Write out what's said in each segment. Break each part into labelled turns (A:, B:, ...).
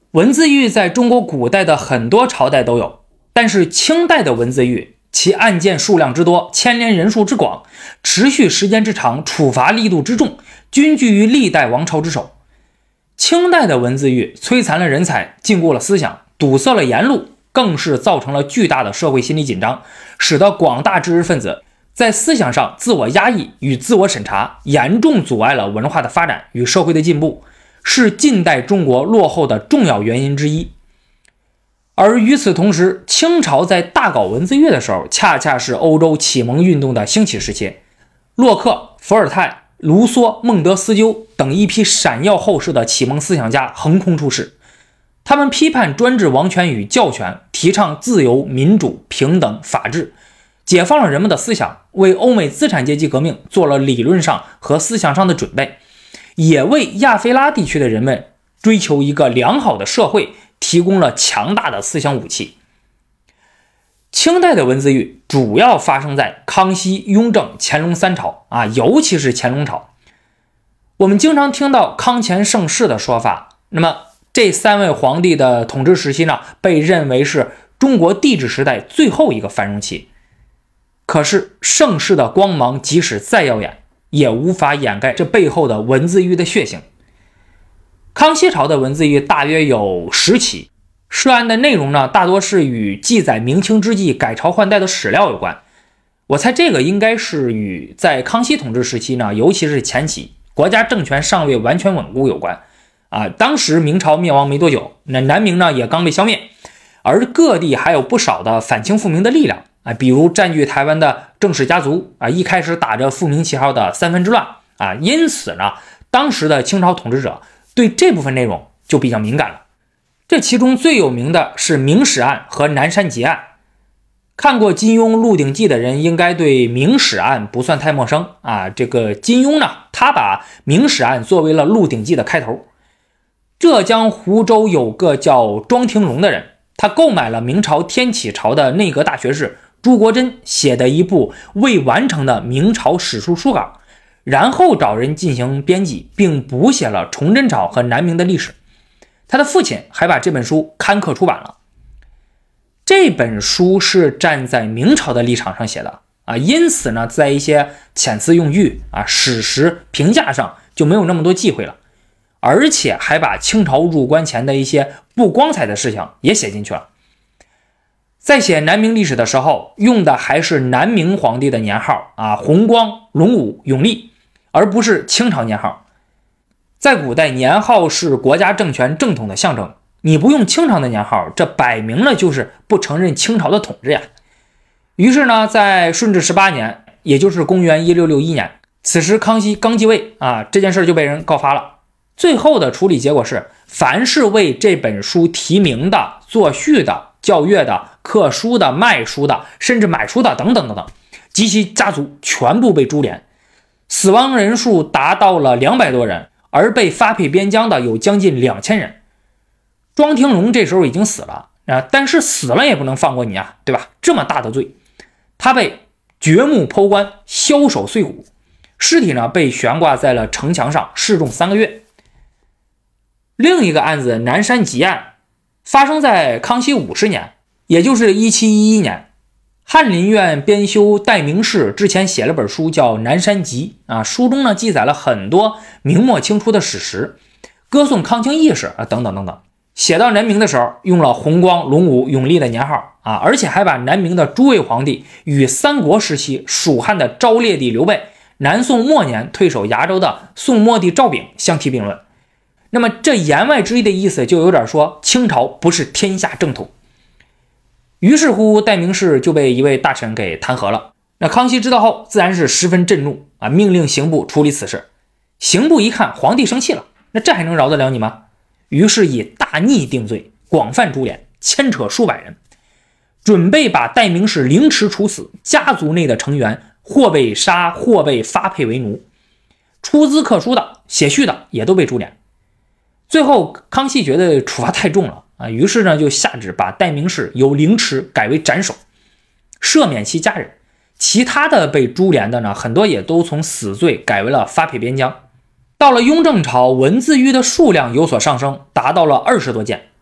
A: 文字狱在中国古代的很多朝代都有，但是清代的文字狱，其案件数量之多，牵连人数之广，持续时间之长，处罚力度之重，均居于历代王朝之首。清代的文字狱摧残了人才，禁锢了思想，堵塞了言路，更是造成了巨大的社会心理紧张，使得广大知识分子在思想上自我压抑与自我审查，严重阻碍了文化的发展与社会的进步，是近代中国落后的重要原因之一。而与此同时，清朝在大搞文字狱的时候，恰恰是欧洲启蒙运动的兴起时期。洛克、伏尔泰、卢梭、孟德斯鸠等一批闪耀后世的启蒙思想家横空出世，他们批判专制王权与教权，提倡自由、民主、平等、法治，解放了人们的思想，为欧美资产阶级革命做了理论上和思想上的准备，也为亚非拉地区的人们追求一个良好的社会提供了强大的思想武器。清代的文字狱主要发生在康熙、雍正、乾隆三朝尤其是乾隆朝。我们经常听到康乾盛世的说法，那么这三位皇帝的统治时期呢，被认为是中国帝制时代最后一个繁荣期。可是盛世的光芒即使再耀眼，也无法掩盖这背后的文字狱的血腥。康熙朝的文字狱大约有10起，涉案的内容呢，大多是与记载明清之际改朝换代的史料有关。我猜这个应该是与在康熙统治时期呢，尤其是前期国家政权尚未完全稳固有关当时明朝灭亡没多久，那南明呢也刚被消灭，而各地还有不少的反清复明的力量比如占据台湾的郑氏家族一开始打着复明旗号的三藩之乱因此呢，当时的清朝统治者对这部分内容就比较敏感了。这其中最有名的是明史案和南山集案。看过金庸《鹿鼎记》的人应该对明史案不算太陌生这个金庸呢，他把明史案作为了《鹿鼎记》的开头。浙江湖州有个叫庄廷荣的人，他购买了明朝天启朝的内阁大学士朱国珍写的一部未完成的明朝史书书稿，然后找人进行编辑，并补写了崇祯朝和南明的历史。他的父亲还把这本书刊刻出版了。这本书是站在明朝的立场上写的因此呢，在一些遣词用语史实评价上就没有那么多忌讳了，而且还把清朝入关前的一些不光彩的事情也写进去了。在写南明历史的时候，用的还是南明皇帝的年号弘光、隆武、永历，而不是清朝年号。在古代，年号是国家政权正统的象征，你不用清朝的年号，这摆明了就是不承认清朝的统治呀。于是呢，在顺治18年，也就是公元1661年，此时康熙刚继位这件事就被人告发了。最后的处理结果是，凡是为这本书题名的、作序的、校阅的、刻书的、卖书的，甚至买书的等等等等，及其家族全部被株连，死亡人数达到了200多人，而被发配边疆的有将近2000人。庄廷荣这时候已经死了但是死了也不能放过你对吧？这么大的罪，他被掘墓剖棺，削手碎骨，尸体呢被悬挂在了城墙上，示众3个月。另一个案子南山集案发生在康熙50年，也就是1711年。翰林院编修戴名士之前写了本书叫《南山集》书中呢记载了很多明末清初的史实，歌颂康清义士等等等等。写到南明的时候，用了弘光、隆武、永历的年号而且还把南明的诸位皇帝与三国时期蜀汉的昭烈帝刘备、南宋末年退守崖州的宋末帝赵昺相提并论。那么这言外之意的意思就有点说清朝不是天下正统。于是乎戴名士就被一位大臣给弹劾了。那康熙知道后自然是十分震怒命令刑部处理此事。刑部一看皇帝生气了，那这还能饶得了你吗？于是以大逆定罪，广泛株连，牵扯数百人，准备把戴名士凌迟处死，家族内的成员或被杀或被发配为奴，出资刻书的写序的也都被株连。最后康熙觉得处罚太重了于是呢就下旨把戴名士由凌迟改为斩首，赦免其家人。其他的被株连的呢，很多也都从死罪改为了发配边疆。到了雍正朝，文字狱的数量有所上升，达到了20多件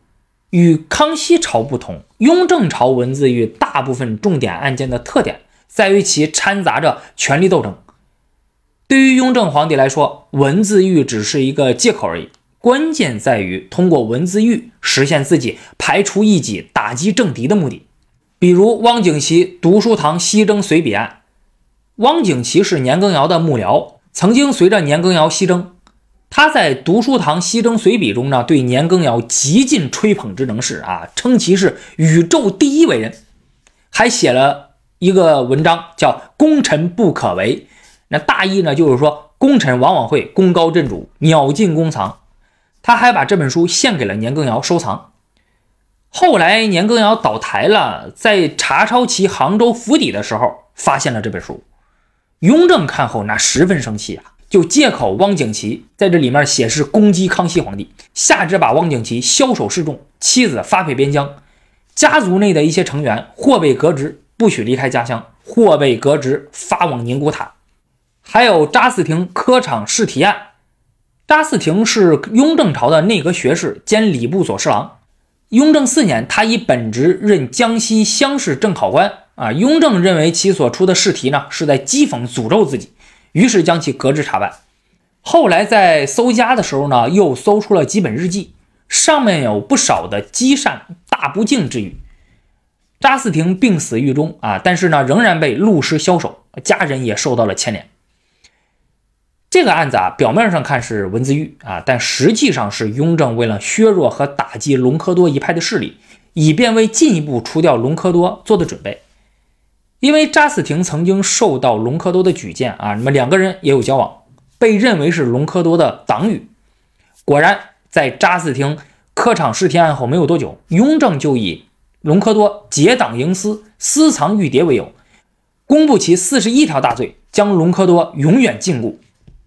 A: 与康熙朝不同，雍正朝文字狱大部分重点案件的特点在于其掺杂着权力斗争。对于雍正皇帝来说，文字狱只是一个借口而已，关键在于通过文字狱实现自己排除异己、打击政敌的目的。比如汪景祺读书堂西征随笔案，汪景祺是年羹尧的幕僚，曾经随着年羹尧西征。他在读书堂西征随笔中呢，对年羹尧极尽吹捧之能事啊，称其是宇宙第一伟人，还写了一个文章叫功臣不可为。那大意呢，就是说功臣往往会功高震主，鸟尽弓藏。他还把这本书献给了年羹尧收藏。后来年羹尧倒台了，在查抄其杭州府邸的时候发现了这本书。雍正看后那十分生气啊，就借口汪景祺在这里面写诗攻击康熙皇帝，下旨把汪景祺枭首示众，妻子发配边疆，家族内的一些成员或被革职不许离开家乡，或被革职发往宁古塔。还有查嗣庭科场试题案，查嗣庭是雍正朝的内阁学士兼礼部左侍郎。雍正4年，他以本职任江西乡试正考官啊。雍正认为其所出的试题呢是在讥讽诅咒自己，于是将其革职查办。后来在搜家的时候呢，又搜出了几本日记，上面有不少的积善大不敬之语。查嗣庭病死狱中啊，但是呢仍然被戮师枭首，家人也受到了牵连。这个案子啊，表面上看是文字狱啊，但实际上是雍正为了削弱和打击隆科多一派的势力，以便为进一步除掉隆科多做的准备。因为查嗣庭曾经受到隆科多的举荐啊，两个人也有交往，被认为是隆科多的党羽。果然，在查嗣庭科场试题案后没有多久，雍正就以隆科多结党营私、私藏玉牒为由，公布其41条大罪，将隆科多永远禁锢。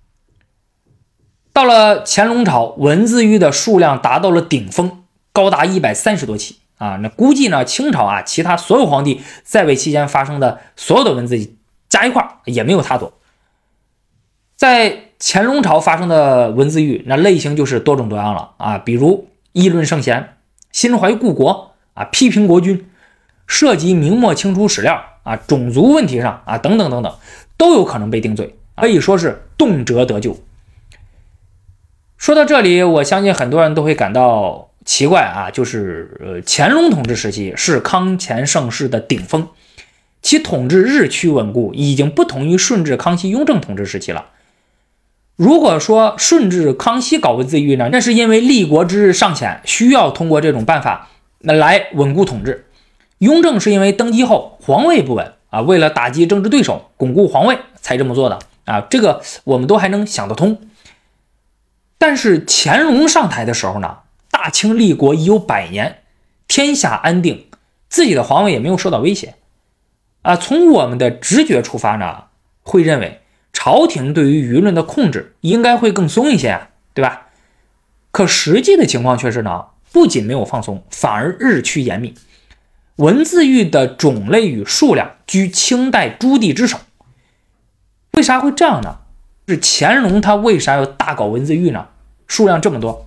A: 到了乾隆朝，文字狱的数量达到了顶峰，高达130多起啊！那估计呢，清朝啊，其他所有皇帝在位期间发生的所有的文字加一块也没有他多。在乾隆朝发生的文字狱，那类型就是多种多样了啊，比如议论圣贤、心怀故国啊、批评国君、涉及明末清初史料啊、种族问题上啊等等等等，都有可能被定罪，可以说是动辄得咎。说到这里，我相信很多人都会感到奇怪啊，就是乾隆统治时期是康乾盛世的顶峰，其统治日趋稳固，已经不同于顺治、康熙、雍正统治时期了。如果说顺治、康熙搞文字狱呢，那是因为立国之日尚浅，需要通过这种办法来稳固统治。雍正是因为登基后皇位不稳啊，为了打击政治对手，巩固皇位才这么做的啊，这个我们都还能想得通。但是乾隆上台的时候呢，大清立国已有100年，天下安定，自己的皇位也没有受到威胁啊。从我们的直觉出发呢，会认为朝廷对于舆论的控制应该会更松一些啊，对吧？可实际的情况却是呢，不仅没有放松，反而日趋严密。文字狱的种类与数量居清代朱棣之首。为啥会这样呢？是乾隆他为啥要大搞文字狱呢？数量这么多。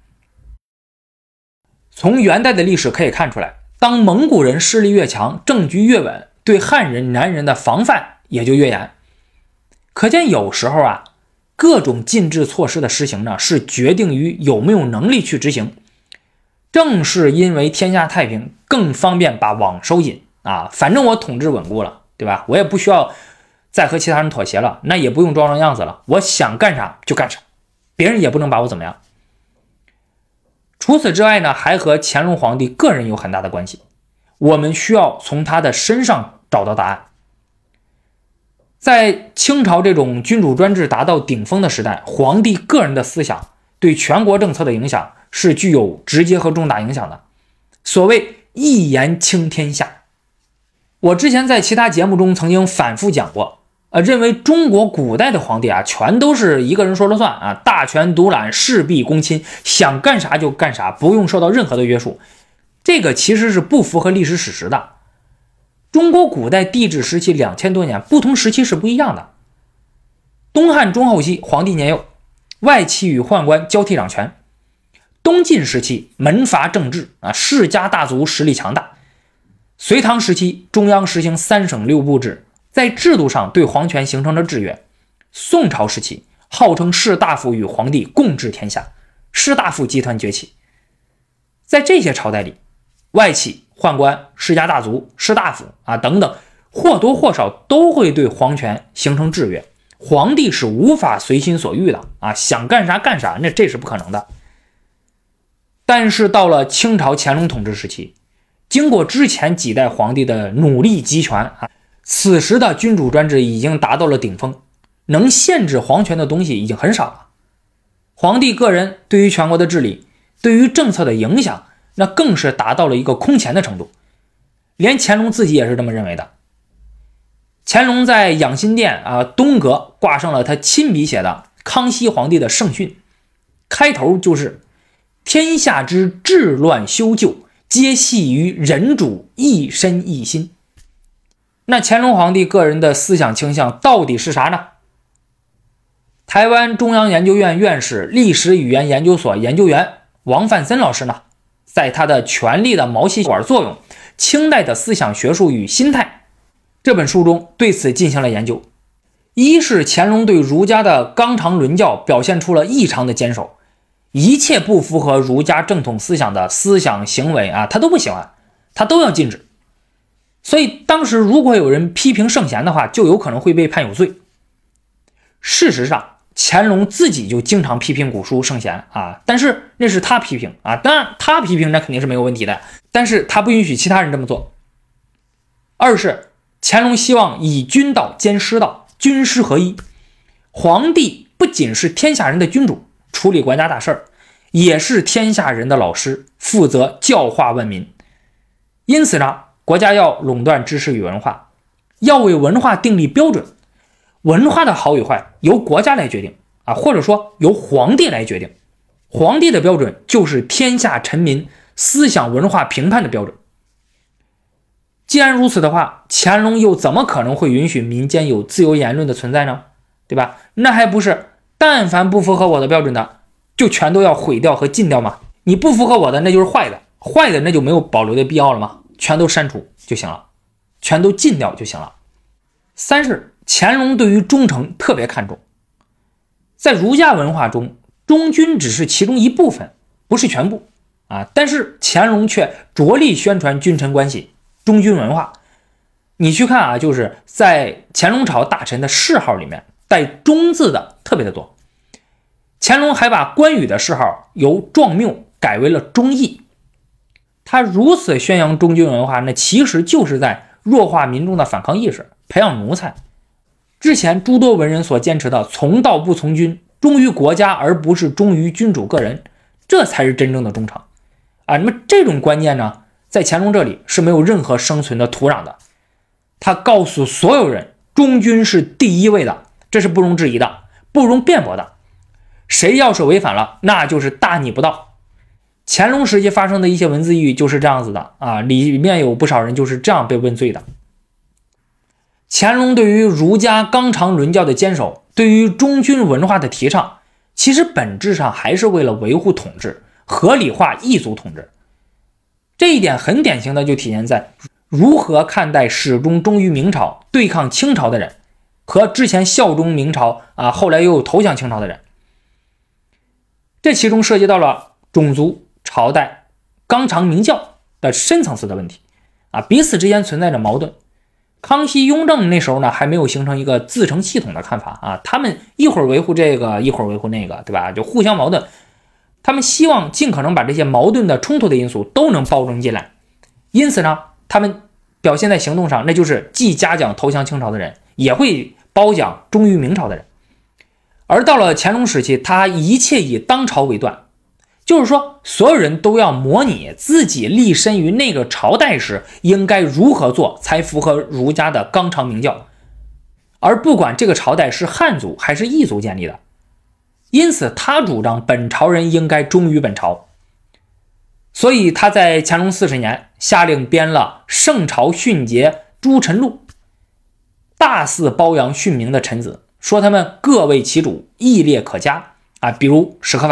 A: 从元代的历史可以看出来，当蒙古人势力越强，政局越稳，对汉人、南人的防范也就越严。可见有时候啊，各种禁制措施的实行呢，是决定于有没有能力去执行。正是因为天下太平，更方便把网收紧啊，反正我统治稳固了，对吧？我也不需要再和其他人妥协了，那也不用装样子了，我想干啥就干啥，别人也不能把我怎么样。除此之外呢，还和乾隆皇帝个人有很大的关系，我们需要从他的身上找到答案。在清朝这种君主专制达到顶峰的时代，皇帝个人的思想对全国政策的影响是具有直接和重大影响的。所谓一言倾天下，我之前在其他节目中曾经反复讲过，认为中国古代的皇帝啊，全都是一个人说了算啊，大权独揽，事必躬亲，想干啥就干啥，不用受到任何的约束。这个其实是不符合历史史实的。中国古代帝制时期2000多年，不同时期是不一样的。东汉中后期，皇帝年幼，外戚与宦官交替掌权。 东晋时期门阀政治世家大族实力强大。隋唐时期中央实行3省6部制，在制度上对皇权形成了制约。宋朝时期号称士大夫与皇帝共治天下，士大夫集团崛起。在这些朝代里，外戚、宦官、世家大族、士大夫等等，或多或少都会对皇权形成制约。皇帝是无法随心所欲的想干啥干啥，这是不可能的。但是到了清朝乾隆统治时期，经过之前几代皇帝的努力集权此时的君主专制已经达到了顶峰，能限制皇权的东西已经很少了。皇帝个人对于全国的治理，对于政策的影响，那更是达到了一个空前的程度。连乾隆自己也是这么认为的。乾隆在养心殿东阁挂上了他亲笔写的康熙皇帝的圣训，开头就是天下之治乱修旧，皆系于人主一身一心。那乾隆皇帝个人的思想倾向到底是啥呢？台湾中央研究院院士、历史语言研究所研究员王范森老师呢，在他的《权力的毛细管作用：清代的思想学术与心态》这本书中对此进行了研究。一是乾隆对儒家的纲常伦教表现出了异常的坚守，一切不符合儒家正统思想的思想行为他都不喜欢，他都要禁止。所以当时如果有人批评圣贤的话，就有可能会被判有罪。事实上乾隆自己就经常批评古书圣贤但是那是他批评当然他批评那肯定是没有问题的，但是他不允许其他人这么做。二是乾隆希望以君道兼师道，君师合一。皇帝不仅是天下人的君主，处理国家大事也是天下人的老师，负责教化万民。因此呢，国家要垄断知识与文化，要为文化订立标准。文化的好与坏由国家来决定或者说由皇帝来决定。皇帝的标准就是天下臣民思想文化评判的标准。既然如此的话，乾隆又怎么可能会允许民间有自由言论的存在呢？对吧？那还不是但凡不符合我的标准的就全都要毁掉和禁掉吗？你不符合我的那就是坏的，坏的那就没有保留的必要了吗？全都删除就行了，全都禁掉就行了。三是乾隆对于忠诚特别看重。在儒家文化中，忠君只是其中一部分，不是全部但是乾隆却着力宣传君臣关系、忠君文化。你去看就是在乾隆朝大臣的谥号里面带忠字的特别的多。乾隆还把关羽的谥号由壮缪改为了忠义。他如此宣扬忠君文化，那其实就是在弱化民众的反抗意识，培养奴才。之前诸多文人所坚持的从道不从君，忠于国家而不是忠于君主个人，这才是真正的忠诚那么这种观念呢，在乾隆这里是没有任何生存的土壤的。他告诉所有人，忠君是第一位的，这是不容置疑的，不容辩驳的。谁要是违反了，那就是大逆不道。乾隆时期发生的一些文字狱就是这样子的里面有不少人就是这样被问罪的。乾隆对于儒家纲常伦教的坚守，对于忠君文化的提倡，其实本质上还是为了维护统治，合理化异族统治。这一点很典型的就体现在如何看待始终忠于明朝对抗清朝的人，和之前效忠明朝后来又投降清朝的人。这其中涉及到了种族、朝代、纲常名教的深层次的问题彼此之间存在着矛盾。康熙、雍正那时候呢，还没有形成一个自成系统的看法他们一会儿维护这个，一会儿维护那个，对吧？就互相矛盾。他们希望尽可能把这些矛盾的冲突的因素都能包容进来。因此呢，他们表现在行动上，那就是既嘉奖投降清朝的人，也会褒奖忠于明朝的人。而到了乾隆时期，他一切以当朝为断，就是说所有人都要模拟自己立身于那个朝代时应该如何做才符合儒家的纲常名教，而不管这个朝代是汉族还是异族建立的。因此他主张本朝人应该忠于本朝。所以他在乾隆40年下令编了《圣朝训节诸臣录》，大肆褒扬训明的臣子，说他们各为其主，义烈可嘉比如史可法、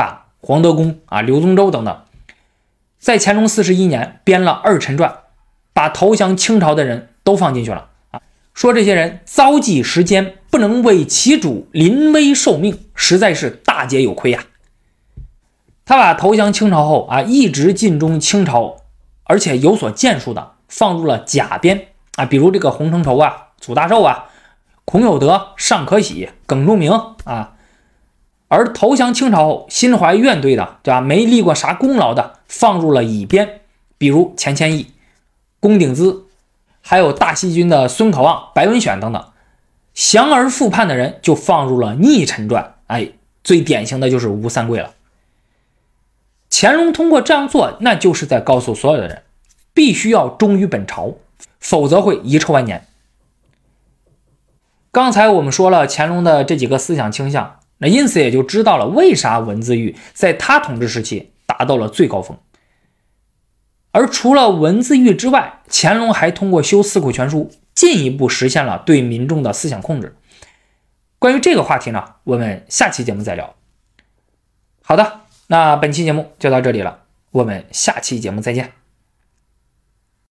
A: 黄德功啊、刘宗周等等，在乾隆41年编了《二臣传》，把投降清朝的人都放进去了啊，说这些人遭际时艰，不能为其主临危受命，实在是大节有亏呀。他把投降清朝后啊，一直尽忠清朝，而且有所建树的放入了甲编啊，比如这个洪承畴啊、祖大寿啊、孔有德、尚可喜、耿仲明啊。而投降清朝后心怀怨怼的，对吧？没立过啥功劳的，放入了乙编，比如钱谦益、龚鼎孳，还有大西军的孙可望、白文选等等。降而复叛的人就放入了逆臣传，哎，最典型的就是吴三桂了。乾隆通过这样做，那就是在告诉所有的人，必须要忠于本朝，否则会遗臭万年。刚才我们说了乾隆的这几个思想倾向，那因此也就知道了为啥文字狱在他统治时期达到了最高峰。而除了文字狱之外，乾隆还通过修四库全书进一步实现了对民众的思想控制。关于这个话题呢，我们下期节目再聊。好的，那本期节目就到这里了，我们下期节目再见。